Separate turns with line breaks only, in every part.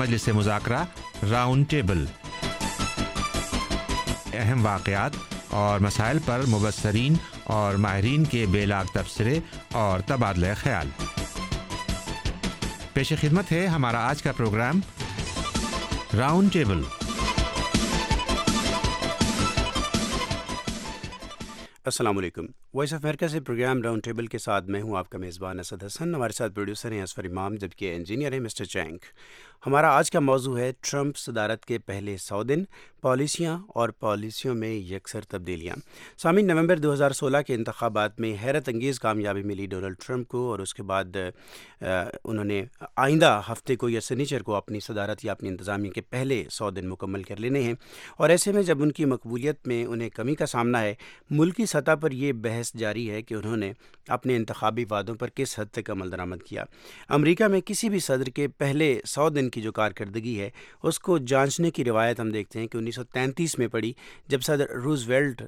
मजलिस मुज़ाकरा round table, अहम वाक़यात और मसाइल पर मुबस्सरीन और माहिरीन के बेलाग तबसरे और तबादला ख्याल। पेश खिदमत है हमारा आज का प्रोग्राम राउंड टेबल।
अस्सलाम वालेकुम। वॉइस ऑफ अमेरिका से प्रोग्राम राउंड टेबल के साथ मैं हूं आपका मेज़बान असद हसन। हमारे साथ प्रोड्यूसर हैं असफर इमाम, जबकि इंजीनियर हैं मिस्टर चैंग। हमारा आज का मौजू है ट्रंप सदारत के पहले 100 दिन, पॉलिसियाँ और पॉलिसियों में यकसर तब्दीलियाँ। सामीन, नवंबर 2016 के इंतखाबात में हैरत अंगेज़ कामयाबी मिली डोनाल्ड ट्रंप को, और उसके बाद उन्होंने आइंदा हफ्ते को या सनीचर को अपनी सदारत या अपनी इंतज़ामिया के पहले 100 दिन मुकम्मल कर लेने हैं। और ऐसे में जब उनकी मकबूलियत में उन्हें कमी का सामना है, मुल्की सतह पर यह बहस जारी है कि उन्होंने अपने इंतखाबी वादों पर किस हद तक अमल दरामद किया। अमेरिका में किसी भी सदर के पहले 100 दिन की जो कारकर्दगी है उसको जांचने की रिवायत हम देखते हैं कि 1933 में पड़ी, जब सदर रूज़वेल्ट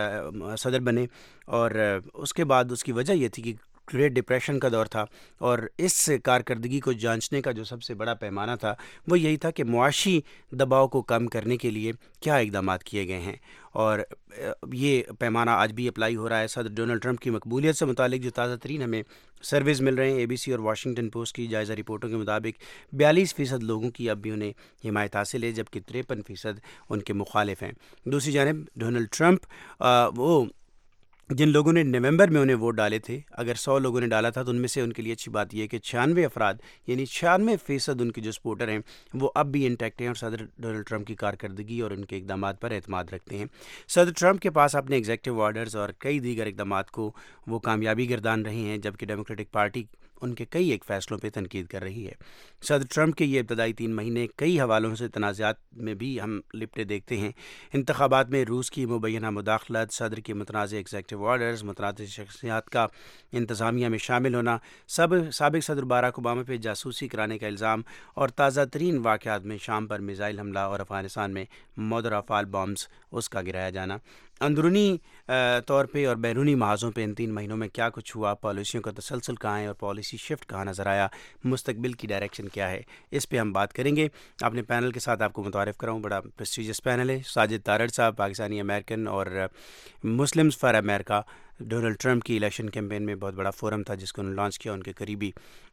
सदर बने, और उसके बाद उसकी वजह यह थी कि ग्रेट डिप्रेशन का दौर था, और इस कारकर्दगी को जांचने का जो सबसे बड़ा पैमाना था वो यही था कि मुआशी दबाव को कम करने के लिए क्या इक़दामात किए गए हैं। और ये पैमाना आज भी अप्लाई हो रहा है। सदर डोनाल्ड ट्रंप की मकबूलियत से मुतालिक जो ताज़ा तरीन हमें सर्वेज़ मिल रहे हैं, ABC और वाशिंगटन पोस्ट की जायज़ा रिपोर्टों के मुताबिक 42% लोगों की अब भी उन्हें हिमायत हासिल है, जबकि 53% उनके मुखालिफ हैं। दूसरी जानिब डोनाल्ड ट्रंप वो जिन लोगों ने नवंबर में उन्हें वोट डाले थे, अगर 100 लोगों ने डाला था तो उनमें से उनके लिए अच्छी बात यह है कि 96 अफराद यानी 96% उनके जो सपोर्टर हैं वो अब भी इंटैक्ट हैं और सदर डोनाल्ड ट्रंप की कारकर्दगी और उनके इक़दामात पर एतमाद रखते हैं। सदर ट्रंप के पास अपने एग्जीक्यूटिव ऑर्डर्स और कई दीगर इक़दामात को वो कामयाबी गर्दान रहे हैं, जबकि डेमोक्रेटिक पार्टी उनके कई एक फ़ैसलों पर तनकीद कर रही है। सदर ट्रंप के ये इब्तदाई 3 महीने कई हवालों से तनाज़ात में भी हम लिपटे देखते हैं। इंतखाबात में रूस की मुबैना मुदाखलत, सदर की मुतनाज़ एग्जीक्यूटिव ऑर्डर्स, मुतनाज़ शख्सियात का इंतज़ामिया में शामिल होना, साबिक़ सदर बाराक ओबामा पे जासूसी कराने का इल्ज़ाम, और ताज़ा तरीन वाक़यात में शाम पर मिज़ाइल हमला और अफ़गानिस्तान में मौदर अफ़ाल बॉम्ब्स उसका गिराया जाना। अंदरूनी तौर पे और बैरूनी महाज़ों पे इन 3 महीनों में क्या कुछ हुआ, पॉलिसियों का तसलसल कहाँ है और पॉलिसी शिफ्ट कहाँ नज़र आया, मुस्तकबिल की डायरेक्शन क्या है, इस पे हम बात करेंगे। अपने पैनल के साथ आपको मुतारिफ़ कराऊँ, बड़ा प्रेस्टीजियस पैनल है। साजिद तारड़ साहब, पाकिस्तानी अमेरिकन और Muslims for America, Donald Trump की इलेक्शन कैंपेन में बहुत बड़ा फोरम था जिसको उन्होंने लॉन्च किया, उनके करीबी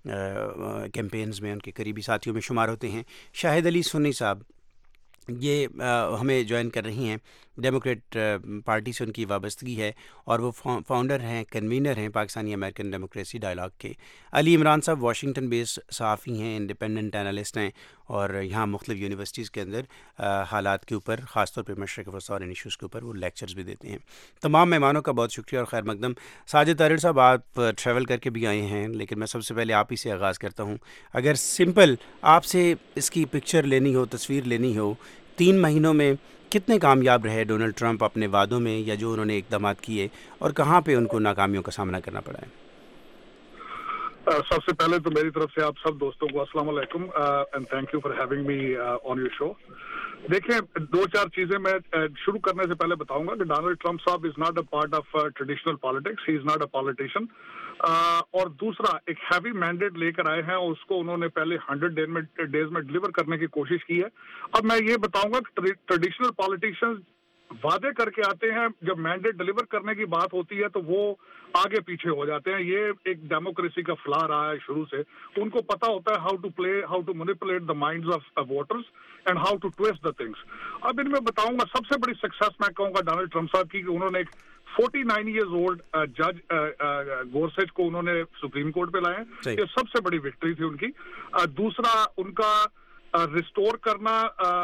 कैंपेन्स में उनके करीबी साथियों में शुमार होते हैं। शाहिद अली सुन्नी साहब ये हमें ज्वाइन कर रही हैं, डेमोक्रेट पार्टी से उनकी वाबस्तगी है और वो फाउंडर हैं, कन्वीनर हैं पाकिस्तानी अमेरिकन डेमोक्रेसी डायलॉग के। अली इमरान साहब वाशिंगटन बेस्ड सहाफ़ी हैं, इंडिपेंडेंट एनालिस्ट हैं और यहाँ मुख्तलिफ यूनिवर्सिटीज़ के अंदर हालात के ऊपर, ख़ासतौर पर मशरक़ वस्ती और इन इशूज़ के ऊपर वो लेक्चर्स भी देते हैं। तमाम मेहमानों का बहुत शुक्रिया और खैर मकदम। साजिद तारिड़ साहब, आप ट्रैवल करके भी आए हैं, लेकिन मैं सबसे पहले आप ही से आगाज़ करता हूँ। अगर सिंपल आपसे इसकी पिक्चर लेनी हो, तस्वीर लेनी हो, 3 महीनों में कितने कामयाब रहे डोनाल्ड ट्रंप अपने वादों में या जो उन्होंने इक़दामात किए, और कहाँ पे उनको नाकामियों का सामना करना पड़ा है?
सबसे पहले तो मेरी तरफ से आप सब दोस्तों को अस्सलाम वालेकुम and thank you for having me on your show. देखें, 2-4 चीजें मैं शुरू करने से पहले बताऊंगा कि डोनाल्ड ट्रंप साहब is not a part of traditional politics, he is not a politician. और दूसरा, एक हैवी मैंडेट लेकर आए हैं और उसको उन्होंने पहले 100 डेज में डिलीवर करने की कोशिश की है। अब मैं ये बताऊंगा कि ट्रेडिशनल पॉलिटिशियंस वादे करके आते हैं, जब मैंडेट डिलीवर करने की बात होती है तो वो आगे पीछे हो जाते हैं। ये एक डेमोक्रेसी का फ्ला रहा है शुरू से। उनको पता होता है how to manipulate the minds of voters and how to twist the things. अब इनमें बताऊंगा सबसे बड़ी सक्सेस मैं कहूंगा डोनाल्ड ट्रंप साहब की, कि उन्होंने एक 49 ईयर्स ओल्ड जज गोरसेच को उन्होंने सुप्रीम कोर्ट पे लाए। ये सबसे बड़ी विक्ट्री थी उनकी। दूसरा, उनका रिस्टोर करना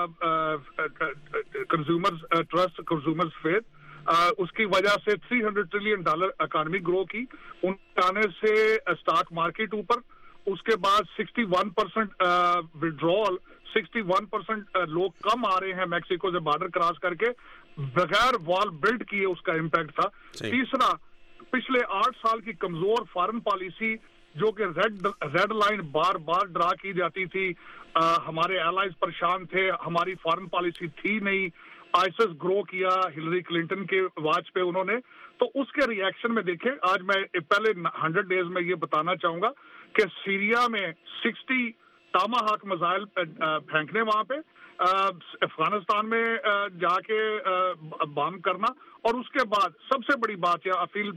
कंज्यूमर्स ट्रस्ट, कंज्यूमर्स फेथ, उसकी वजह से $300 ट्रिलियन इकोनॉमी ग्रो की। उनके आने से स्टॉक मार्केट ऊपर, उसके बाद 61% विड्रॉल, 61% लोग कम आ रहे हैं मैक्सिको से बॉर्डर क्रॉस करके बगैर वॉल बिल्ड किए, उसका इम्पैक्ट था। तीसरा, पिछले 8 साल की कमजोर फॉरेन पॉलिसी जो कि रेड लाइन बार बार ड्रा की जाती थी, हमारे एलाइज परेशान थे, हमारी फॉरेन पॉलिसी थी नहीं, आईएसएस ग्रो किया हिलरी क्लिंटन के वाच पे उन्होंने, तो उसके रिएक्शन में देखें आज मैं पहले 100 डेज में ये बताना चाहूंगा कि सीरिया में 60 टामाहाक मिसाइल फेंकने वहां पे, अफगानिस्तान में जाके बम करना, और उसके बाद सबसे बड़ी बात यह, I feel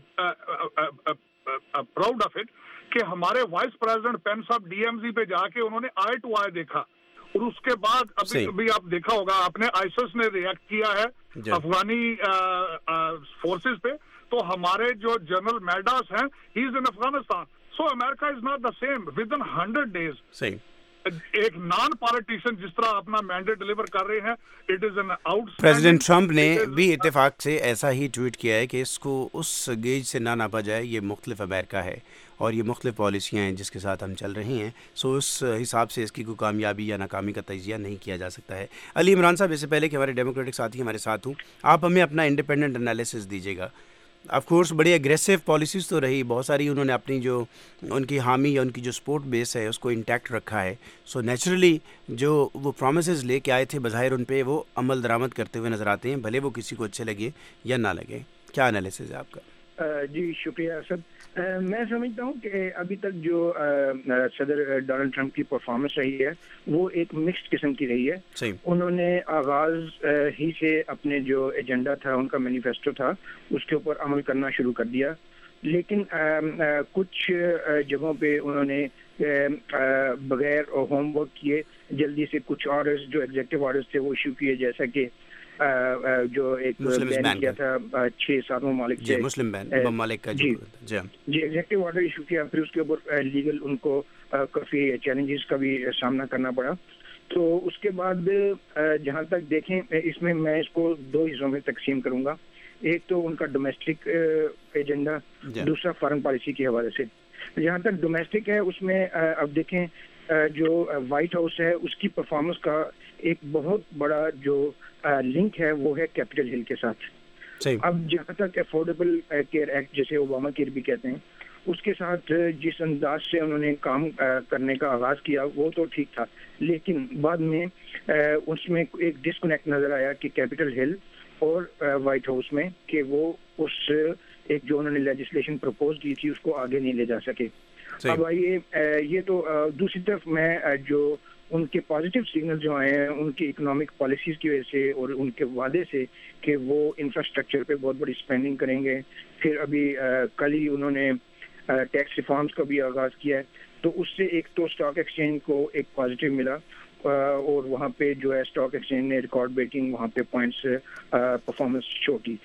proud of it, कि हमारे वाइस प्रेसिडेंट पेंस साहब डीएमजी पे जाके उन्होंने आई टू आई देखा, और उसके बाद अभी आप देखा होगा आपने, आईएसआईएस ने रिएक्ट किया है अफगानी फोर्सेस पे, तो हमारे जो जनरल मैडास हैं, he is in Afghanistan. So America is not the same within 100 days.
सही.
एक नॉन पॉलिटिशियन जिस तरह अपना मैंडेट डिलीवर कर रहे हैं, it is an out.
President Trump ने भी इत्तेफाक से ऐसा ही ट्वीट किया है कि इसको उस गेज से ना नापा जाए, ये मुख्तलिफ अमेरिका है और ये मुख्तलिफ पॉलिसियाँ हैं जिसके साथ हम चल रहे हैं. सो उस हिसाब से इसकी कोई कामयाबी या नाकामी का तजिया नहीं किया जा सकता है. अली इमरान साहब, इससे पहले कि हमारे डेमोक्रेटिक साथी हमारे साथ हूँ, आप हमें अपना इंडिपेंडेंट एनालिसिस दीजिएगा. ऑफ कोर्स बड़ी एग्रेसिव पॉलिसीज़ तो रही, बहुत सारी उन्होंने अपनी जो उनकी हामी या उनकी जो सपोर्ट बेस है उसको इंटैक्ट रखा है. सो नेचुरली जो वो प्रॉमिसेस लेके आए थे बज़ाहिर उन पे वो अमल दरामद करते हुए नज़र आते हैं, भले वो किसी को अच्छे लगे या ना लगे. क्या एनालिसिस है आपका?
जी शुक्रिया असद. मैं समझता हूँ कि अभी तक जो सदर डोनाल्ड ट्रंप की परफॉर्मेंस रही है वो एक मिक्स्ड किस्म की रही है.
सही.
उन्होंने आगाज ही से अपने जो एजेंडा था, उनका मैनिफेस्टो था, उसके ऊपर अमल करना शुरू कर दिया, लेकिन कुछ जगहों पे उन्होंने बगैर होमवर्क किए जल्दी से कुछ ऑर्डर्स, जो एग्जीक्यूटिव ऑर्डर्स थे वो इशू किए, जैसा कि जो एक बैन किया था 6-7 ममालिक से,
मुस्लिम बैन ममालिक का जी
एग्जीक्यूटिव ऑर्डर इशू किया. फिर उसके ऊपर लीगल उनको काफ़ी चैलेंजेस का भी सामना करना पड़ा. तो उसके बाद जहाँ तक देखें, इसमें मैं इसको 2 हिस्सों में तकसीम करूँगा. एक तो उनका डोमेस्टिक एजेंडा, दूसरा फॉरेन पॉलिसी के हवाले से. जहाँ तक डोमेस्टिक है उसमें अब देखें जो वाइट हाउस है उसकी परफॉर्मेंस का एक बहुत बड़ा जो लिंक है वो है कैपिटल हिल के साथ. अब जहाँ तक अफोर्डेबल केयर एक्ट, जैसे ओबामा केयर भी कहते हैं, उसके साथ जिस अंदाज से उन्होंने काम करने का आगाज किया वो तो ठीक था, लेकिन बाद में उसमें एक डिस्कनेक्ट नजर आया कि कैपिटल हिल और वाइट हाउस में, कि वो उस एक जो उन्होंने लेजिस्लेशन प्रपोज की थी उसको आगे नहीं ले जा सके. अब ये तो दूसरी तरफ मैं जो उनके पॉजिटिव सिग्नल जो आए हैं उनकी इकोनॉमिक पॉलिसीज़ की वजह से और उनके वादे से कि वो इंफ्रास्ट्रक्चर पे बहुत बड़ी स्पेंडिंग करेंगे. फिर अभी कल ही उन्होंने टैक्स रिफॉर्म्स का भी आगाज़ किया है, तो उससे एक तो स्टॉक एक्सचेंज को एक पॉजिटिव मिला, और वहाँ पे जो है स्टॉक एक्सचेंज ने रिकॉर्ड ब्रेकिंग वहाँ पे पॉइंट्स परफॉर्मेंस शो की.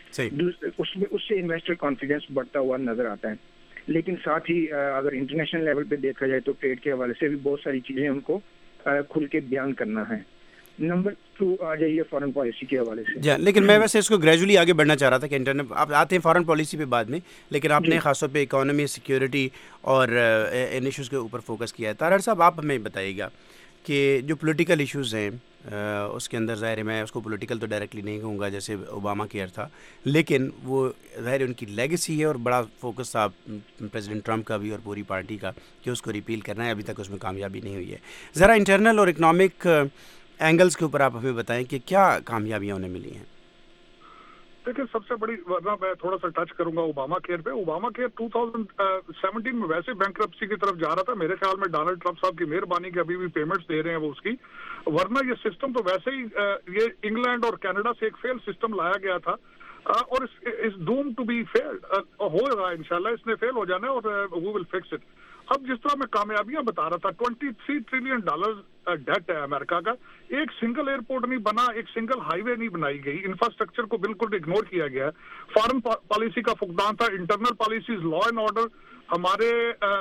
उससे इन्वेस्टर कॉन्फिडेंस बढ़ता हुआ नज़र आता है. लेकिन साथ ही अगर इंटरनेशनल लेवल पे देखा जाए तो ट्रेड के हवाले से भी बहुत सारी चीज़ें उनको खुल के बयान करना है. नंबर 2 आ जाइए फॉरेन पॉलिसी के हवाले से.
जी, लेकिन मैं वैसे इसको ग्रेजुअली आगे बढ़ना चाह रहा था कि इंटरनेट आप आते हैं फॉरेन पॉलिसी पे बाद में, लेकिन आपने खासतौर पे इकोनॉमी, सिक्योरिटी और इन इश्यूज़ के ऊपर फोकस किया है. तारड़ साहब, आप हमें बताइएगा कि जो पॉलिटिकल इश्यूज़ हैं उसके अंदर ज़ाहिर है मैं उसको पॉलिटिकल तो डायरेक्टली नहीं कहूँगा जैसे ओबामा केयर था, लेकिन वो ज़ाहिर उनकी लेगेसी है और बड़ा फोकस था प्रेसिडेंट ट्रंप का भी और पूरी पार्टी का कि उसको रिपील करना है. अभी तक उसमें कामयाबी नहीं हुई है. ज़रा इंटरनल और इकनॉमिक एंगल्स के ऊपर आप हमें बताएं कि क्या कामयाबियाँ उन्हें मिली हैं.
देखिए, सबसे बड़ी, वरना मैं थोड़ा सा टच करूंगा ओबामा केयर पे. ओबामा केयर 2017 में वैसे बैंक्रप्सी की तरफ जा रहा था. मेरे ख्याल में डोनाल्ड ट्रंप साहब की मेहरबानी के अभी भी पेमेंट्स दे रहे हैं वो उसकी, वरना ये सिस्टम तो वैसे ही ये इंग्लैंड और कनाडा से एक फेल सिस्टम लाया गया था, और इस डूम टू बी फेल्ड. होगा इंशाल्लाह, इसने फेल हो जाना है और वी विल फिक्स इट. अब जिस तरह मैं कामयाबियां बता रहा था, $23 ट्रिलियन डेट है अमेरिका का. एक सिंगल एयरपोर्ट नहीं बना, एक सिंगल हाईवे नहीं बनाई गई, इंफ्रास्ट्रक्चर को बिल्कुल इग्नोर किया गया. फॉरेन पॉलिसी का फुकदान था, internal policies, law and order, हमारे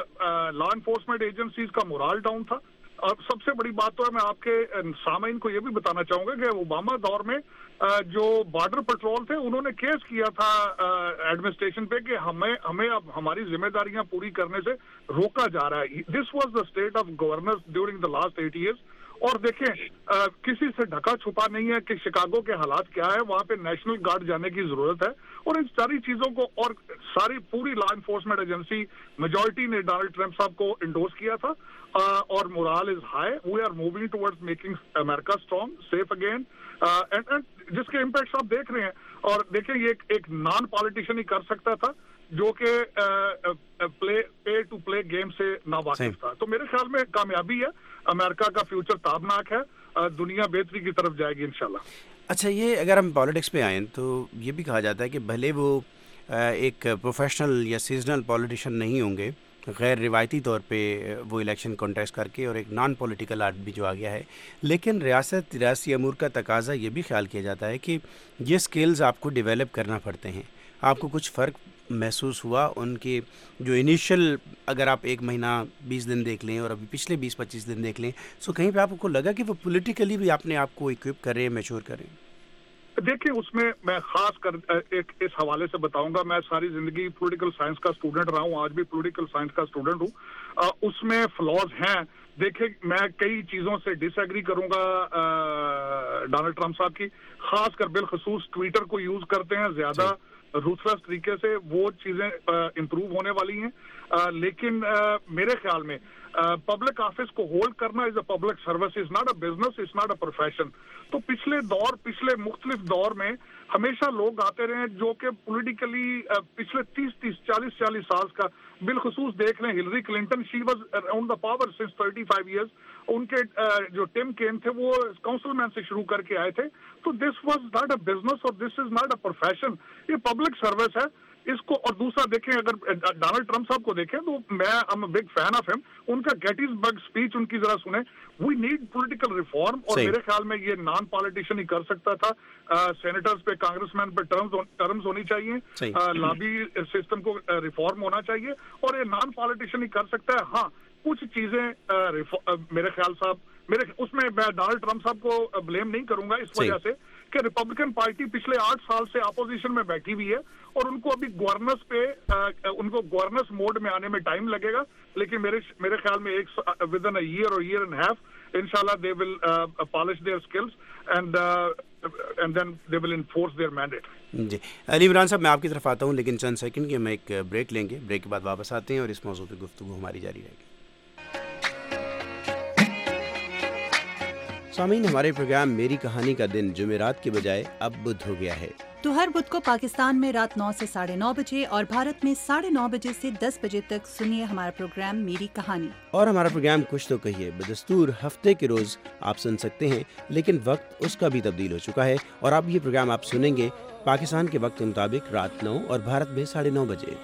लॉ एनफोर्समेंट एजेंसीज का मोरल डाउन था. और सबसे बड़ी बात तो है, मैं आपके सामाइन को ये भी बताना चाहूंगा कि ओबामा दौर में जो बॉर्डर पेट्रोल थे उन्होंने केस किया था एडमिनिस्ट्रेशन पे कि हमें अब हमारी जिम्मेदारियां पूरी करने से रोका जा रहा है. This was the state of governance during the last 8 years. और देखें, किसी से ढका छुपा नहीं है कि शिकागो के हालात क्या है, वहां पे नेशनल गार्ड जाने की जरूरत है. और इन सारी चीजों को और सारी पूरी लॉ एनफोर्समेंट एजेंसी मेजॉरिटी ने डोनाल्ड ट्रंप साहब को इंडोर्स किया था. और moral is high. We are moving towards making America strong, safe again, and जिसके इम्पैक्ट आप देख रहे हैं. और देखें, ये एक नॉन पॉलिटिशियन ही कर सकता था जो कि पे टू प्ले गेम से ना वाकिफ था. तो मेरे ख्याल में कामयाबी है. अमेरिका का फ्यूचर ताबनाक है, दुनिया बेहतरी की तरफ जाएगी इंशाल्लाह।
अच्छा, ये अगर हम पॉलिटिक्स पे आएँ तो ये भी कहा जाता है कि भले वो एक प्रोफेशनल या सीजनल पॉलिटिशियन नहीं होंगे, गैर रिवायती तौर पे वो इलेक्शन कॉन्टेस्ट करके, और एक नॉन पॉलिटिकल आदमी जो आ गया है, लेकिन रियासी अमूर का तकाजा ये भी ख्याल किया जाता है कि ये स्किल्स आपको डेवलप करना पड़ते हैं। आपको कुछ फ़र्क महसूस हुआ उनके जो इनिशियल, अगर आप 1 महीना 20 दिन देख लें और अभी पिछले 20-25 दिन देख लें, सो कहीं पे आपको लगा कि वो पॉलिटिकली भी अपने आप को इक्विप कर रहे हैं, मैच्योर कर रहे हैं?
देखिए, उसमें मैं खास कर एक इस हवाले से बताऊंगा, मैं सारी जिंदगी पॉलिटिकल साइंस का स्टूडेंट रहा हूं, आज भी पॉलिटिकल साइंस का स्टूडेंट हूं। उसमें फ्लॉज हैं। देखिए, मैं कई चीजों से डिसएग्री करूंगा डोनाल्ड ट्रंप साहब की, खासकर बिलखसूस ट्विटर को यूज करते हैं ज्यादा रूथलेस तरीके से, वो चीजें इंप्रूव होने वाली हैं। लेकिन मेरे ख्याल में पब्लिक ऑफिस को होल्ड करना is a public service, is not a business, is not a profession. तो पिछले मुख्तलिफ दौर में हमेशा लोग आते रहे जो कि पॉलिटिकली पिछले 40 साल का, बिलखसूस देख लें Hillary Clinton, she was around the power since 35 years. उनके जो टिम केन थे वो काउंसिलमैन से शुरू करके आए थे। तो this was not a business और this is not a profession, ये पब्लिक सर्विस है इसको। और दूसरा देखें, अगर डोनाल्ड ट्रंप साहब को देखें तो मैं am a big fan of him, उनका गेटिसबर्ग स्पीच उनकी जरा सुने। वी नीड पॉलिटिकल रिफॉर्म, और मेरे ख्याल में ये नॉन पॉलिटिशियन ही कर सकता था। सेनेटर्स पे, कांग्रेसमैन पे टर्म्स होनी चाहिए, लॉबी सिस्टम को रिफॉर्म होना चाहिए, और ये नॉन पॉलिटिशियन ही कर सकता है। हाँ, कुछ चीजें मेरे ख्याल साहब, उसमें मैं डोनाल्ड ट्रंप साहब को ब्लेम नहीं करूंगा इस वजह से कि रिपब्लिकन पार्टी पिछले 8 साल से अपोजिशन में बैठी हुई है, और उनको अभी गवर्नेंस पे उनको गवर्नेंस मोड में आने में टाइम लगेगा। लेकिन मेरे ख्याल में विद इन अ ईयर और ईयर एंड हाफ इंशाल्लाह they will polish their skills and then they will enforce their mandate.
जी, अली इमरान साहब, मैं आपकी तरफ आता हूँ, लेकिन चंद सेकंड की हम एक ब्रेक लेंगे। ब्रेक के बाद वापस आते हैं और इस मौजू पे गुफ्तगू हमारी जारी रहेगी। सामीन, हमारे प्रोग्राम मेरी कहानी का दिन जुमेरात के बजाय अब बुध हो गया है।
तो हर बुध को पाकिस्तान में रात 9 से 9:30 बजे और भारत में 9:30 बजे से 10 बजे तक सुनिए हमारा प्रोग्राम मेरी कहानी। और
हमारा प्रोग्राम कुछ तो कहिए बदस्तूर हफ्ते के रोज आप सुन सकते हैं, लेकिन वक्त उसका भी तब्दील हो चुका है, और अब ये प्रोग्राम आप सुनेंगे पाकिस्तान के वक्त के मुताबिक रात 9 और भारत में 9:30 बजे।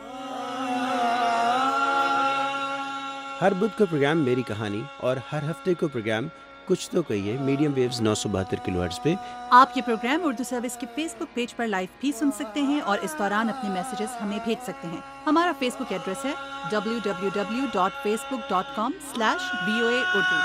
हर बुध को प्रोग्राम मेरी कहानी और हर हफ्ते को प्रोग्राम कुछ तो कहिए मीडियम वेव्स 972 किलोहर्ट्ज पे।
आप ये प्रोग्राम उर्दू सर्विस के फेसबुक पेज पर लाइव भी सुन सकते हैं, और इस दौरान अपने मैसेजेस हमें भेज सकते हैं। हमारा फेसबुक एड्रेस है www.facebook.com/VOA Urdu।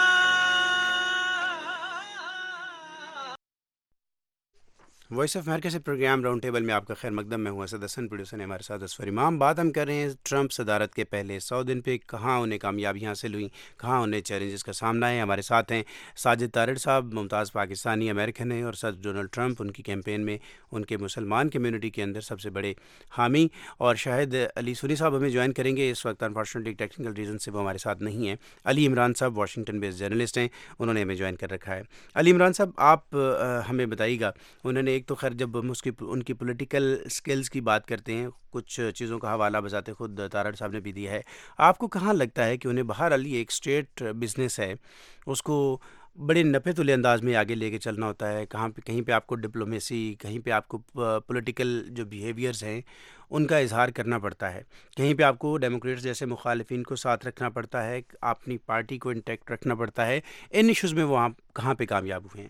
Voice of America से प्रोग्राम राउंड टेबल में आपका खैर मकदम। मैं हूं असद हसन, प्रोड्यूसर ने हमारे साथ असफर इमाम। बात हम कर रहे हैं ट्रंप सदारत के पहले 100 दिन पे कहाँ उन्हें कामयाबियाँ हासिल हुई, कहाँ उन्हें चैलेंजेस का सामना है। हमारे साथ हैं साजिद तारिड़ साहब, मुमताज़ पाकिस्तानी अमेरिकन हैं, और सर डोनाल्ड ट्रंप उनकी कैंपेन में उनके मुसलमान कम्यूनिटी के अंदर सबसे बड़े हामी। और शाहिद अली सुनी साहब हमें ज्वाइन करेंगे इस वक्त, अनफॉर्चुनेटली टेक्निकल रीज़न से वो हमारे साथ नहीं हैं। अली इमरान साहब वाशिंगटन बेस्ड जर्नलिस्ट हैं, उन्होंने हमें ज्वाइन कर रखा है। अली इमरान साहब, आप हमें बताइएगा, उन्होंने एक तो खैर जब हम उनकी पॉलिटिकल स्किल्स की बात करते हैं, कुछ चीज़ों का हवाला बजाते खुद तारड़ साहब ने भी दिया है, आपको कहाँ लगता है कि उन्हें बहरहाल ये एक स्ट्रेट बिजनेस है, उसको बड़े नफ़े तुले अंदाज में आगे लेके चलना होता है, कहीं पे आपको डिप्लोमेसी, कहीं पे आपको पॉलिटिकल जो बिहेवियर्स हैं उनका इजहार करना पड़ता है, कहीं पे आपको डेमोक्रेट्स जैसे मुखालिफिन को साथ रखना पड़ता है, अपनी पार्टी को इंटैक्ट रखना पड़ता है। इन इशूज़ में वो आप कहाँ पे कामयाब हुए हैं?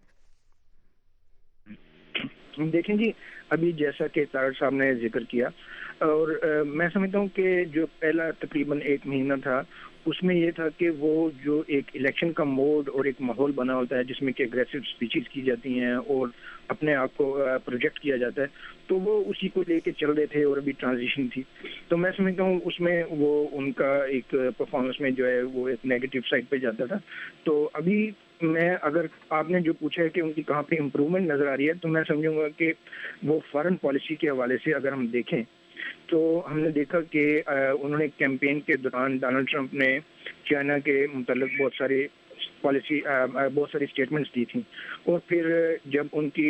देखें जी, अभी जैसा कि तारड़ साहब ने जिक्र किया, और मैं समझता हूँ कि जो पहला तकरीबन 1 महीना था उसमें ये था कि वो जो एक इलेक्शन का मोड और एक माहौल बना होता है जिसमें कि एग्रेसिव स्पीचेस की जाती हैं और अपने आप को प्रोजेक्ट किया जाता है, तो वो उसी को लेके चल रहे थे, और अभी ट्रांजिशन थी। तो मैं समझता हूँ उसमें वो उनका एक परफॉर्मेंस में जो है वो एक नेगेटिव साइड पे जाता था। तो अभी मैं, अगर आपने जो पूछा है कि उनकी कहाँ पे इम्प्रूवमेंट नज़र आ रही है, तो मैं समझूंगा कि वो फॉरेन पॉलिसी के हवाले से अगर हम देखें तो हमने देखा कि उन्होंने कैंपेन के दौरान डोनाल्ड ट्रंप ने चाइना के मुतल्लिक बहुत सारे पॉलिसी बहुत सारी स्टेटमेंट्स दी थी। और फिर जब उनकी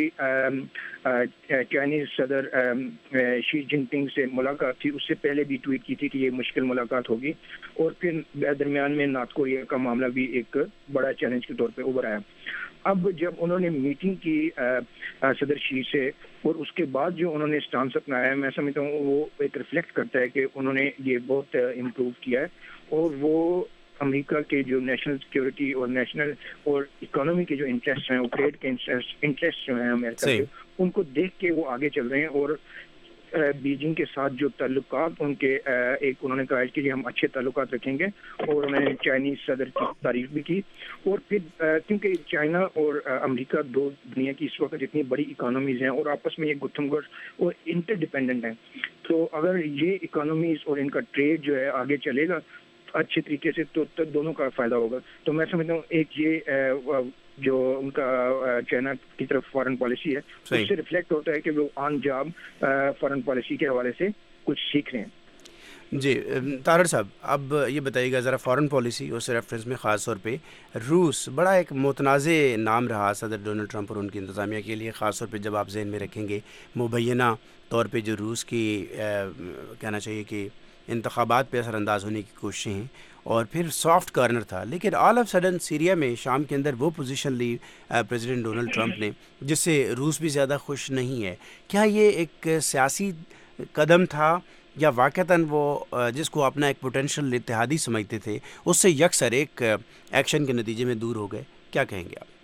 चाइनीज़ सदर शी जिनपिंग से मुलाकात थी, उससे पहले भी ट्वीट की थी कि ये मुश्किल मुलाकात होगी। और फिर दरमियान में नॉर्थ कोरिया का मामला भी एक बड़ा चैलेंज के तौर पे उभर आया। अब जब उन्होंने मीटिंग की सदर शी से और उसके बाद जो उन्होंने स्टांस अपनाया है, मैं समझता हूँ वो एक रिफ्लेक्ट करता है कि उन्होंने ये बहुत इम्प्रूव किया है। और वो अमेरिका के जो नेशनल सिक्योरिटी और नेशनल और इकोनॉमी के जो इंटरेस्ट हैं, वो ट्रेड के इंटरेस्ट जो हैं अमेरिका के, उनको देख के वो आगे चल रहे हैं। और बीजिंग के साथ जो ताल्लुकात उनके एक उन्होंने कहा कि हम अच्छे ताल्लुकात रखेंगे। और उन्होंने चाइनीज़ सदर की तारीफ भी की। और फिर क्योंकि चाइना और अमेरिका दो दुनिया की इस वक्त इतनी बड़ी इकोनॉमीज़ हैं और आपस में ये गुत्थमगुत्थ और इंटरडिपेंडेंट हैं, तो अगर ये इकोनॉमीज़ और इनका ट्रेड जो है आगे चलेगा अच्छे तरीके से तो दोनों का फ़ायदा होगा। तो मैं समझता हूँ एक ये जो उनका चाइना की तरफ फॉरेन पॉलिसी है, उससे रिफ्लेक्ट होता है कि वो ऑन जॉब फॉरेन पॉलिसी के हवाले से कुछ सीख रहे हैं।
जी तारड़ साहब, अब ये बताइएगा ज़रा फ़ॉरेन पॉलिसी उस रेफरेंस में ख़ास तौर पे रूस बड़ा एक मुतनाज़े नाम रहा सदर डोनाल्ड ट्रंप और उनकी इंतज़ामिया के लिए, ख़ास तौर पे जब आप ज़हन में रखेंगे मुबैना तौर पे जो रूस की कहना चाहिए कि इंतखाबात पे असरअंदाज होने की कोशिशें हैं और फिर सॉफ्ट कॉर्नर था, लेकिन ऑल ऑफ सडन सीरिया में शाम के अंदर वो पोजीशन ली प्रेसिडेंट डोनाल्ड ट्रंप ने जिससे रूस भी ज़्यादा खुश नहीं है। क्या ये एक सियासी कदम था या वाक़तन वो जिसको अपना एक पोटेंशियल इत्तेहादी समझते थे उससे यकसर एक एक्शन के नतीजे में दूर हो गए? क्या कहेंगे आप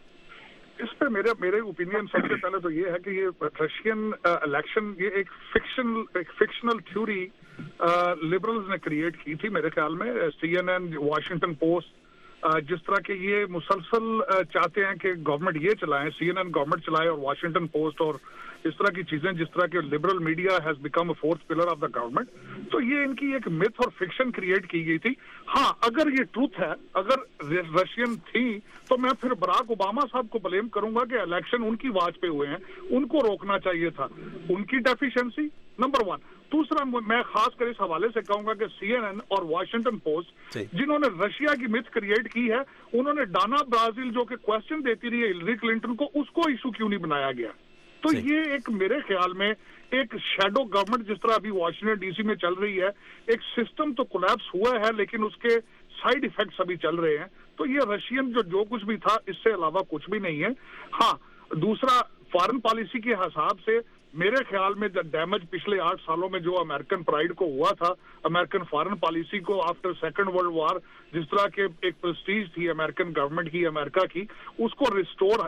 इस पे? मेरे ओपिनियन सबसे पहले तो ये है कि ये रशियन इलेक्शन ये एक फिक्शनल थ्योरी लिबरल्स ने क्रिएट की थी मेरे ख्याल में। CNN, वॉशिंगटन पोस्ट जिस तरह के ये मुसलसल चाहते हैं कि गवर्नमेंट ये चलाएं, CNN गवर्नमेंट चलाए और वॉशिंगटन पोस्ट और इस तरह की चीजें, जिस तरह के liberal media has become a fourth pillar of the government, तो ये इनकी एक मिथ और फिक्शन क्रिएट की गई थी। हाँ, अगर ये ट्रूथ है, अगर रशियन थी, तो मैं फिर बराक ओबामा साहब को ब्लेम करूंगा कि इलेक्शन उनकी वाच पे हुए हैं, उनको रोकना चाहिए था, उनकी डेफिशिएंसी नंबर 1। दूसरा मैं खास कर इस हवाले से कहूंगा कि CNN और वॉशिंगटन पोस्ट जिन्होंने रशिया की मिथ क्रिएट की है, उन्होंने डाना ब्राजील जो कि क्वेश्चन देती रही है हिलरी क्लिंटन को, उसको इशू क्यों नहीं बनाया गया? तो ये एक मेरे ख्याल में एक शैडो गवर्नमेंट जिस तरह अभी वॉशिंगटन DC में चल रही है, एक सिस्टम तो कोलैप्स हुआ है लेकिन उसके साइड इफेक्ट्स अभी चल रहे हैं। तो ये रशियन जो कुछ भी था इससे अलावा कुछ भी नहीं है। हाँ, दूसरा फॉरेन पॉलिसी के हिसाब से मेरे ख्याल में डैमेज पिछले 8 सालों में जो अमेरिकन प्राइड को हुआ था, अमेरिकन फॉरेन पॉलिसी को आफ्टर सेकंड वर्ल्ड वॉर, जिस तरह के एक प्रेस्टीज थी अमेरिकन गवर्नमेंट की, अमेरिका की, उसको रिस्टोर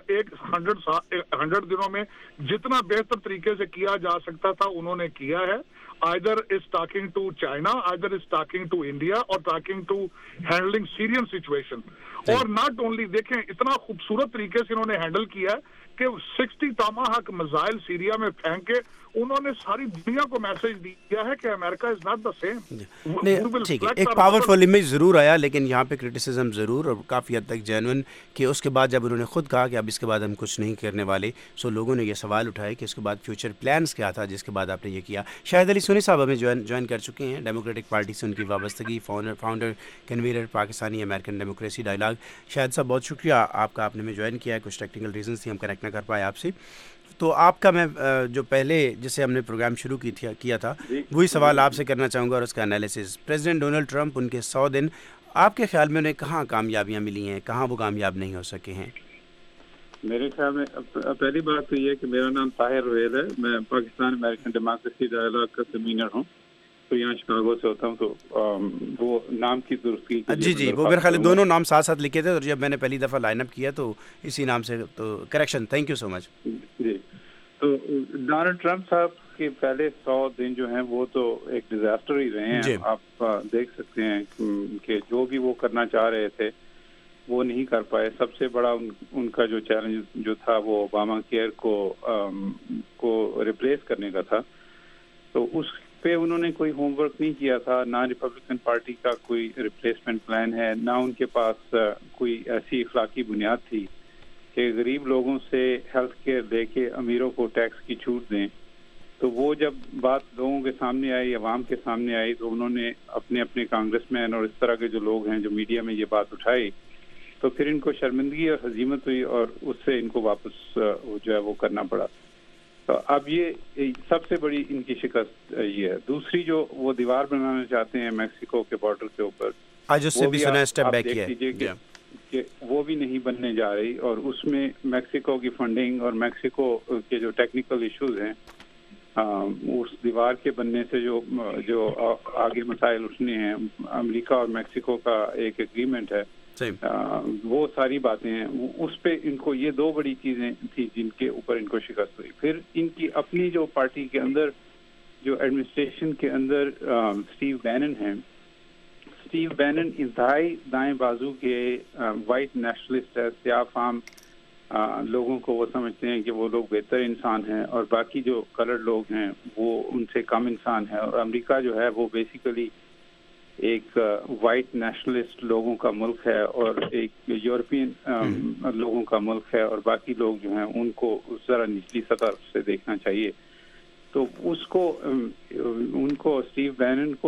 100 दिनों में जितना बेहतर तरीके से किया जा सकता था उन्होंने किया है। either is talking to China, either is talking to India or talking to handling Syrian situation। और नॉट ओनली देखें इतना खूबसूरत तरीके से इन्होंने हैंडल किया है कि 60 टमाहाक मिसाइल सीरिया में फेंक के उन्होंने सारी दुनिया को मैसेज दिया है कि America is not the same.
ठीक है, एक पावरफुल इमेज ज़रूर आया, लेकिन यहाँ पे क्रिटिसिज्म ज़रूर और काफ़ी हद तक जेन्युइन कि उसके बाद जब उन्होंने खुद कहा कि अब इसके बाद हम कुछ नहीं करने वाले, सो लोगों ने ये सवाल उठाए कि इसके बाद फ्यूचर प्लान्स क्या था जिसके बाद आपने ये किया। शाहिद अली सोनी साहब हमें ज्वाइन कर चुके हैं, डेमोक्रेटिक पार्टी से उनकी वाबस्तगी, founder convener Pakistani American Democracy Dialogue. Shahid साहब बहुत शुक्रिया आपका, आपने में ज्वाइन किया है, कुछ टेक्निकल रीजंस थी हम कनेक्ट ना कर पाए आपसे। तो आपका मैं जो पहले जिसे हमने प्रोग्राम शुरू किया था वही सवाल आपसे करना चाहूँगा और उसका एनालिसिस। प्रेसिडेंट डोनाल्ड ट्रंप उनके 100 दिन, आपके ख्याल में उन्हें कहाँ कामयाबियाँ मिली हैं, कहाँ वो कामयाब नहीं हो सके हैं?
मेरे ख्याल में पहली बात तो ये है कि मेरा नाम ताहिर रुहेल है, मैं पाकिस्तान अमेरिकन डेमोक्रेसी डायलॉग का कन्वीनर हूँ, तो यहाँ शिकागो से होता हूँ। तो वो नाम की दुरुस्ती
जी वो मेरे ख्याल दोनों नाम साथ साथ लिखे थे और जब मैंने पहली दफ़ा लाइनअप किया तो इसी नाम से, तो correction, thank you so much.
जी, तो डोनाल्ड ट्रंप साहब के पहले 100 दिन जो हैं वो तो एक डिजास्टर ही रहे हैं। आप देख सकते हैं कि जो भी वो करना चाह रहे थे वो नहीं कर पाए। सबसे बड़ा उनका जो चैलेंज जो था वो ओबामा केयर को रिप्लेस करने का था, तो उस पे उन्होंने कोई होमवर्क नहीं किया था। ना रिपब्लिकन पार्टी का कोई रिप्लेसमेंट प्लान है, ना उनके पास कोई ऐसी अखलाकी बुनियाद थी कि गरीब लोगों से हेल्थ केयर लेके अमीरों को टैक्स की छूट दें। तो वो जब बात लोगों के सामने आई, अवाम के सामने आई, तो उन्होंने अपने कांग्रेसमैन और इस तरह के जो लोग हैं जो मीडिया में ये बात उठाई, तो تو پھر ان کو شرمندگی اور ہزیمت ہوئی اور اس سے ان کو واپس جو ہے وہ کرنا پڑا. تو اب یہ سب سے بڑی ان کی شکست یہ ہے. دوسری جو وہ دیوار بنانا چاہتے ہیں میکسیکو کے بارڈر کے اوپر,
آج اس سے بھی سنا اسٹیپ بیک
دیکھ لیجیے کہ وہ بھی نہیں بننے جا رہی, اور اس میں میکسیکو کی فنڈنگ اور میکسیکو کے جو ٹیکنیکل ایشوز ہیں اس دیوار کے بننے سے جو آگے مسائل اٹھنے ہیں, امریکہ اور میکسیکو کا ایک ایگریمنٹ ہے, وہ ساری باتیں ہیں. اس پہ ان کو یہ دو بڑی چیزیں تھیں جن کے اوپر ان کو شکست ہوئی. پھر ان کی اپنی جو پارٹی کے اندر, جو ایڈمنسٹریشن کے اندر اسٹیو بینن ہیں, اسٹیو بینن انتہائی دائیں بازو کے وائٹ نیشنلسٹ ہے. سیاہ فام لوگوں کو وہ سمجھتے ہیں کہ وہ لوگ بہتر انسان ہیں اور باقی جو کلرڈ لوگ ہیں وہ ان سے کم انسان ہیں. اور امریکہ جو ہے وہ بیسیکلی ایک وائٹ نیشنلسٹ لوگوں کا ملک ہے اور ایک یورپین لوگوں کا ملک ہے, اور باقی لوگ جو ہیں ان کو ذرا نچلی سطح سے دیکھنا چاہیے. تو اس کو ان کو اسٹیو بینن کو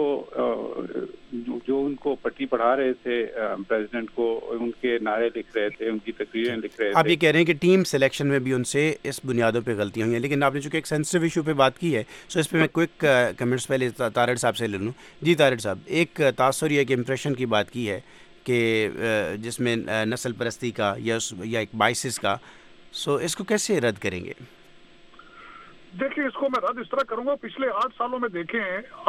جو ان کو پٹی پڑھا رہے تھے پریزیڈنٹ کو, ان کے نعرے لکھ رہے تھے, ان کی تقریریں لکھ رہے تھے.
آپ یہ کہہ رہے ہیں کہ ٹیم سلیکشن میں بھی ان سے اس بنیادوں پہ غلطیاں ہوئی ہیں, لیکن آپ نے چونکہ ایک سینسٹیو ایشو پہ بات کی ہے, سو اس پہ میں کوئک کمنٹس پہلے طاہر صاحب سے لے لوں. جی طاہر صاحب, ایک تاثر یا ایک امپریشن کی بات کی ہے کہ جس میں نسل پرستی کا یا ایک بائسس کا, سو اس کو کیسے رد کریں گے؟
دیکھیں, اس کو میں رد اس طرح کروں گا. پچھلے 8 سالوں میں دیکھیں,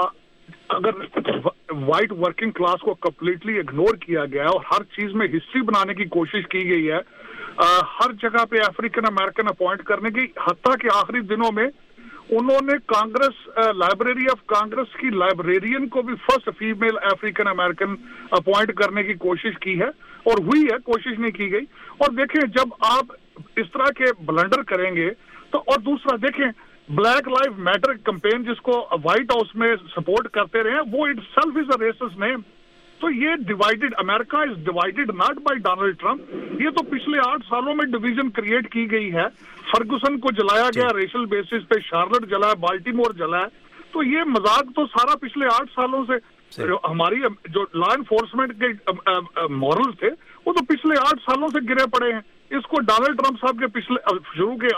اگر وائٹ ورکنگ کلاس کو کمپلیٹلی اگنور کیا گیا ہے اور ہر چیز میں ہسٹری بنانے کی کوشش کی گئی ہے, ہر جگہ پہ افریقن امریکن اپوائنٹ کرنے کی, حتیٰ کہ آخری دنوں میں انہوں نے کانگریس لائبریری آف کانگریس کی لائبریرین کو بھی first female African American appoint کرنے کی کوشش کی ہے, اور ہوئی ہے, کوشش نہیں کی گئی. اور دیکھیں, جب آپ اس طرح کے بلنڈر کریں گے تو, اور دوسرا دیکھیں بلیک لائف میٹر کمپین جس کو وائٹ ہاؤس میں سپورٹ کرتے رہے ہیں, وہ itself is a racist name. تو یہ divided, America is divided not by Donald Trump. یہ تو پچھلے 8 سالوں میں ڈویژن کریٹ کی گئی ہے. فرگوسن کو جلایا گیا ریشل بیسس پہ, شارلٹ جلا ہے, بالٹیمور جلا ہے. تو یہ مذاق تو سارا پچھلے 8 سالوں سے ہماری جو لا انفورسمنٹ کے مورل تھے وہ تو پچھلے 8 سالوں سے گرے پڑے ہیں. اس کو ڈونلڈ ٹرمپ صاحب کے پچھلے شروع کے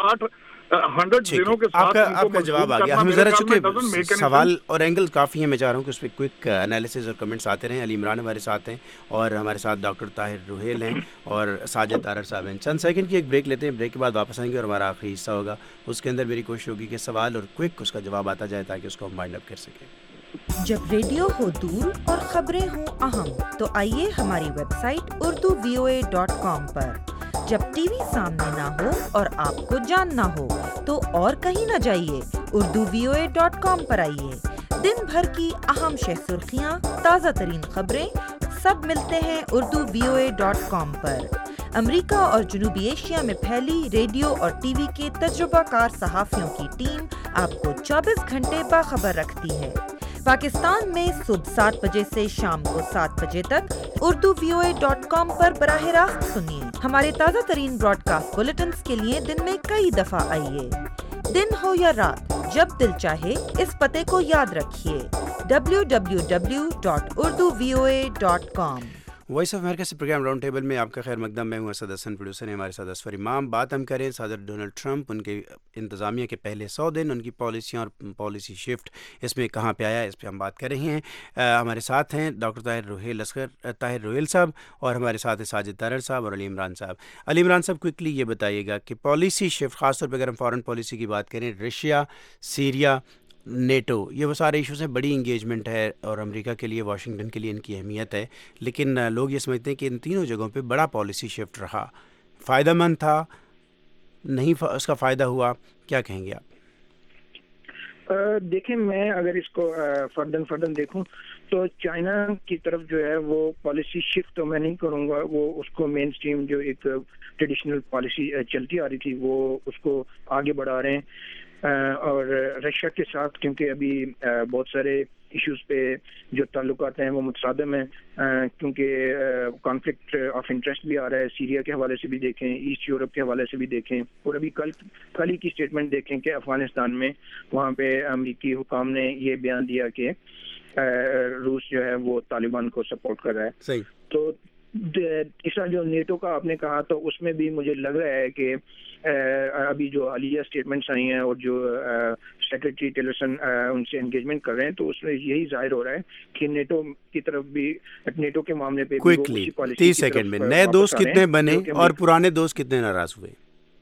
100 دنوں کے ساتھ
آپ کا جواب آ گیا. ہمیں ذرا چونکہ سوال اور اینگل کافی ہیں, میں چاہ رہا ہوں کہ اس پہ کوئک انالیسز اور کمنٹس آتے رہیں. علی عمران ہمارے ساتھ ہیں اور ہمارے ساتھ ڈاکٹر طاہر روہیل ہیں اور ساجد طارر صاحب ہیں. چند سیکنڈ کی ایک بریک لیتے ہیں, بریک کے بعد واپس آئیں گے اور ہمارا آخری حصہ ہوگا. اس کے اندر میری کوشش ہوگی کہ سوال اور کوئک اس کا جواب آتا جائے تاکہ اس کو ہم وائنڈ اپ کر سکیں.
جب ریڈیو ہو دور اور خبریں ہوں اہم تو آئیے ہماری ویب سائٹ urduvoa.com پر. جب ٹی وی سامنے نہ ہو اور آپ کو جاننا ہو تو اور کہیں نہ جائیے, urduvoa.com پر آئیے. دن بھر کی اہم شہ سرخیاں, تازہ ترین خبریں سب ملتے ہیں urduvoa.com پر. امریکہ اور جنوبی ایشیا میں پھیلی ریڈیو اور ٹی وی کے تجربہ کار صحافیوں کی ٹیم آپ کو 24 گھنٹے باخبر رکھتی ہے. پاکستان میں صبح 7 بجے سے شام کو 7 بجے تک urduvoa.com پر براہ راست سنیے. ہمارے تازہ ترین براڈ کاسٹ بلیٹنز کے لیے دن میں کئی دفعہ آئیے. دن ہو یا رات, جب دل چاہے اس پتے کو یاد رکھیے, www.urduvoa.com.
وائس آف امریکہ سے پروگرام راؤنڈ ٹیبل میں آپ کا خیر مقدم. میں ہوں اسد حسن, پروڈیوسر ہیں ہمارے ساتھ اسفر امام. بات ہم کریں صدر ڈونلڈ ٹرمپ, ان کے انتظامیہ کے پہلے 100 دن, ان کی پالیسیاں اور پالیسی شفٹ اس میں کہاں پہ آیا, اس پہ ہم بات کر رہے ہیں. ہمارے ساتھ ہیں ڈاکٹر طاہر روہیل صاحب, اور ہمارے ساتھ ہیں ساجد طارر صاحب اور علی عمران صاحب. علی عمران صاحب, کوئکلی یہ بتائیے گا کہ پالیسی شفٹ, خاص طور پہ اگر ہم فارن پالیسی کی بات کریں, رشیا, سیریا, نیٹو, یہ وہ سارے ایشوز ہیں, بڑی انگیجمنٹ ہے اور امریکہ کے لیے, واشنگٹن کے لیے ان کی اہمیت ہے. لیکن لوگ یہ سمجھتے ہیں کہ ان تینوں جگہوں پہ بڑا پالیسی شفٹ رہا, فائدہ مند تھا, نہیں اس کا فائدہ ہوا, کیا کہیں گے آپ؟
دیکھیں, میں اگر اس کو فردن دیکھوں تو چائنا کی طرف جو ہے وہ پالیسی شفٹ تو میں نہیں کروں گا, وہ اس کو مین سٹریم جو ایک ٹریڈیشنل پالیسی چلتی آ رہی تھی وہ اس کو آگے بڑھا رہے ہیں. اور رشیا کے ساتھ کیونکہ ابھی بہت سارے ایشوز پہ جو تعلقات ہیں وہ متصادم ہیں, کیونکہ کانفلکٹ آف انٹرسٹ بھی آ رہا ہے. سیریا کے حوالے سے بھی دیکھیں, ایسٹ یورپ کے حوالے سے بھی دیکھیں, اور ابھی کل ہی کی اسٹیٹمنٹ دیکھیں کہ افغانستان میں وہاں پہ امریکی حکام نے یہ بیان دیا کہ روس جو ہے وہ طالبان کو سپورٹ کر رہا ہے.
صحیح.
تو تیسرا جو نیٹو کا آپ نے کہا تو اس میں بھی مجھے لگ رہا ہے کہ ابھی جو حالیہ اسٹیٹمنٹس آئی ہیں اور جو سیکرٹری ٹیلرسن ان سے انگیجمنٹ کر رہے ہیں تو اس میں یہی ظاہر ہو رہا ہے کہ نیٹو کی طرف بھی نیٹو کے معاملے پہ
کوئکلی 30 سیکنڈ میں نئے دوست کتنے بنے اور پرانے دوست کتنے ناراض ہوئے؟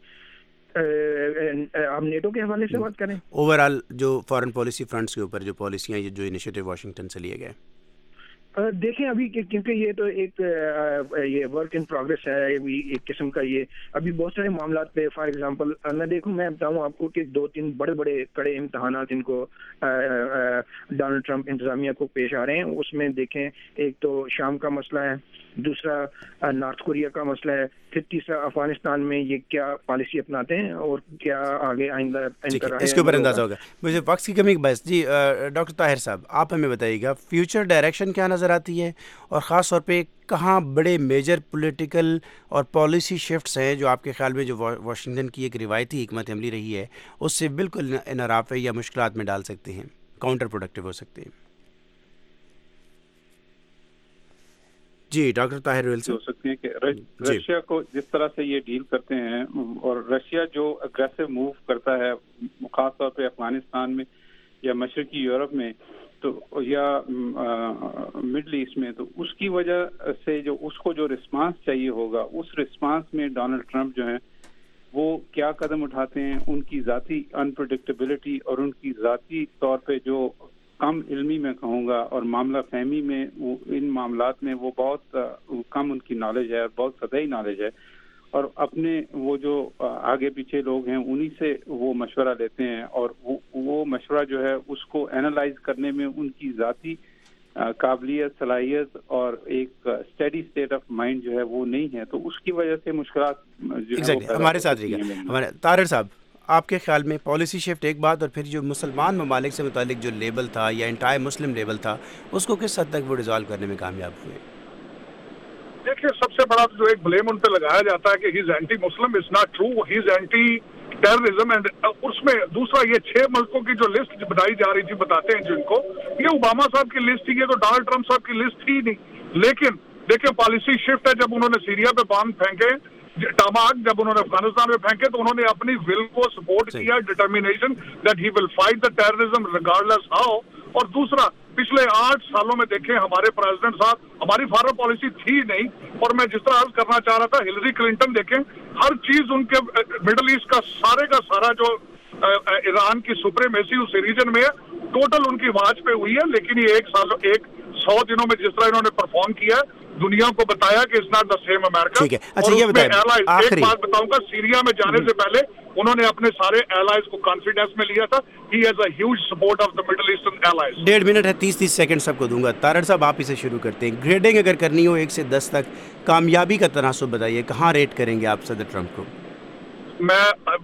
آپ نیٹو کے حوالے سے بات کریں،
اوور آل جو فارن پالیسی فرنٹس کے اوپر جو پالیسیاں جو انیشیٹو واشنگٹن سے لیے گئے.
دیکھیں ابھی کیونکہ یہ تو ایک یہ ورک ان پروگرس ہے ایک قسم کا، یہ ابھی بہت سارے معاملات پہ فار ایگزامپل میں بتاؤں آپ کو کہ 2-3 بڑے کڑے امتحانات ان کو ڈونلڈ ٹرمپ انتظامیہ کو پیش آ رہے ہیں. اس میں دیکھیں ایک تو شام کا مسئلہ ہے، دوسرا نارتھ کوریا کا مسئلہ ہے، پھر تیسرا افغانستان میں یہ کیا پالیسی اپناتے ہیں اور کیا آگے آئندہ
اس کے اوپر اندازہ ہوگا. مجھے وقت کی کمی بس جی ڈاکٹر طاہر صاحب آپ ہمیں بتائیے گا فیوچر ڈائریکشن کیا نظر آتی ہے اور خاص طور پہ کہاں بڑے میجر پولیٹیکل اور پالیسی شفٹس ہیں جو آپ کے خیال میں جو واشنگٹن کی ایک روایتی حکمت عملی رہی ہے اس سے بالکل انحراف یا مشکلات میں ڈال سکتے ہیں، کاؤنٹر پروڈکٹیو ہو سکتے ہیں؟ جی ڈاکٹر طاہر رویل سے
ہو سکتے ہیں کہ رشیا کو جس طرح سے یہ ڈیل کرتے ہیں اور رشیا جو اگریسو موو کرتا ہے خاص طور پہ افغانستان میں یا مشرقی یورپ میں تو یا مڈل ایسٹ میں، تو اس کی وجہ سے جو اس کو جو رسپانس چاہیے ہوگا اس رسپانس میں ڈونلڈ ٹرمپ جو ہیں وہ کیا قدم اٹھاتے ہیں، ان کی ذاتی انپریڈکٹیبلٹی اور ان کی ذاتی طور پہ جو کم علمی میں کہوں گا اور معاملہ فہمی میں ان معاملات میں وہ بہت کم ان کی نالج ہے، بہت سطحی نالج ہے، اور اپنے وہ جو آگے پیچھے لوگ ہیں انہی سے وہ مشورہ لیتے ہیں اور وہ مشورہ جو ہے اس کو اینالائز کرنے میں ان کی ذاتی قابلیت صلاحیت اور ایک اسٹڈی اسٹیٹ آف مائنڈ جو ہے وہ نہیں ہے، تو اس کی وجہ سے مشکلات
ہمارے ساتھ رہی گا. ہمارے طاہر صاحب آپ کے خیال میں پالیسی شفٹ ایک بات اور پھر جو مسلمان ممالک سے متعلق جو لیبل تھا یا انٹائر مسلم لیبل تھا اس کو کس حد تک وہ ریزالو کرنے میں کامیاب ہوئے؟
دیکھیے سب سے بڑا جو ایک بلیم ان پہ لگایا جاتا ہے کہ he is anti Muslim, is not true, he is anti terrorism. And اس میں دوسرا یہ 6 ملکوں کی جو لسٹ بنائی جا رہی تھی بتاتے ہیں جن کو، یہ اوباما صاحب کی لسٹ تھی، یہ تو ڈونلڈ ٹرمپ صاحب کی لسٹ تھی نہیں. لیکن دیکھیں پالیسی شفٹ ہے، جب انہوں نے سیریا پہ بام پھینکے، ٹاماک جب انہوں نے افغانستان میں پھینکے تو انہوں نے اپنی ول کو سپورٹ کیا، determination that he will fight the terrorism regardless how. اور دوسرا پچھلے 8 سالوں میں دیکھیں ہمارے پریزیڈنٹ صاحب، ہماری فارن پالیسی تھی نہیں، اور میں جس طرح عرض کرنا چاہ رہا تھا ہلری کلنٹن دیکھیں ہر چیز ان کے مڈل ایسٹ کا سارا جو ایران کی سپریمیسی اس ریجن میں ٹوٹل ان کی واچ پہ ہوئی ہے. لیکن یہ 100 دنوں میں جس طرح انہوں نے پرفارم کیا دنیا کو بتایا کہ it's not the same America.
ٹھیک ہے، اچھا یہ بتائیں
ایک بات بتاؤں گا، سیریا میں جانے سے پہلے انہوں نے اپنے سارے ایلائز کو کانفیڈنس میں لیا تھا. He has a huge support of the middle eastern allies.
1.5 minute ہے، 30 سیکنڈ سب کو دوں گا. طاہر صاحب آپ اسے شروع کرتے ہیں. گریڈنگ اگر کرنی ہو 1 سے 10 تک کامیابی کا تناسب بتائیے، کہاں ریٹ کریں گے آپ صدر ٹرمپ کو؟
میں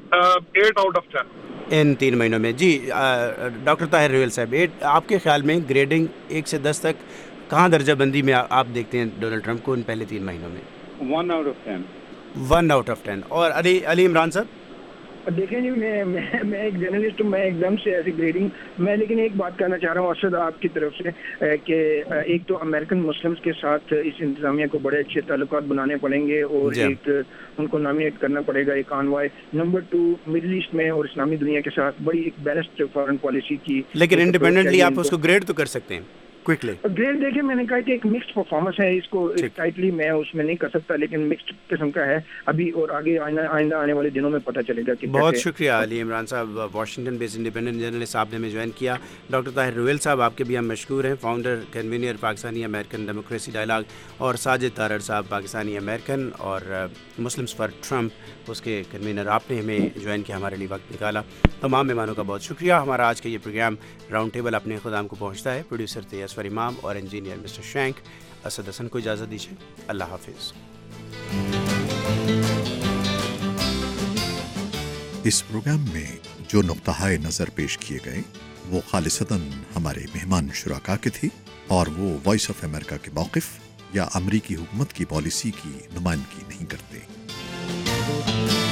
8 آؤٹ آف 10
ان 3 مہینوں میں. جی ڈاکٹر طاہر رویل صاحب آپ کے خیال میں گریڈنگ 1 سے 10 تک کہاں درجہ بندی میں آپ دیکھتے ہیں ڈونلڈ ٹرمپ کو ان پہلے 3 مہینوں میں؟
1 آؤٹ آف 10.
1 out of 10. اور علی عمران صاحب؟
دیکھیں جی میں ایک جرنلسٹ ہوں، میں ایک دم سے ایسی گریڈنگ میں لیکن ایک بات کہنا چاہ رہا ہوں اسد آپ کی طرف سے کہ ایک تو امریکن مسلمس کے ساتھ اس انتظامیہ کو بڑے اچھے تعلقات بنانے پڑیں گے اور ایک ان کو نامینیٹ کرنا پڑے گا ایک آنوائے. نمبر 2 مڈل ایسٹ میں اور اسلامی دنیا کے ساتھ بڑی ایک بیلنسڈ فارن پالیسی کی.
لیکن انڈیپینڈنٹلی آپ اس کو گریڈ تو کر سکتے ہیں کوئکلی.
گریڈ دیکھیں میں نے کہا کہ ایک مکسڈ پرفارمنس ہے، اس کو ٹائٹلی میں اس میں نہیں کر سکتا لیکن مکسڈ قسم کا ہے ابھی، اور آگے آئندہ آنے والے دنوں میں پتہ چلے گا کہ.
بہت شکریہ علی عمران صاحب، واشنگٹن بیس انڈیپینڈنٹ جرنلسٹ آپ نے ہمیں جوائن کیا. ڈاکٹر طاہر رویل صاحب آپ کے بھی ہم مشکور ہیں، founder convener Pakistani American Democracy Dialogue, اور ساجد طارر صاحب پاکستانی امریکن اور مسلمس فار ٹرمپ اس کے کنوینر. آپ نے ہمیں جوائن کیا، ہمارے لیے وقت نکالا. تمام مہمانوں کا بہت شکریہ. ہمارا آج کا یہ پروگرام راؤنڈ ٹیبل اپنے خدام کو پہنچتا ہے. پروڈیوسر تھے اسفر امام اور engineer Mister Shank. Asad Hasan کو اجازت دیجیے. اللہ حافظ.
اس پروگرام میں جو نقطۂ نظر پیش کیے گئے وہ خالصتاً ہمارے مہمان شرکا کے تھے اور وہ وائس آف امریکہ کے موقف یا امریکی حکومت کی پالیسی کی نمائندگی نہیں کرتے.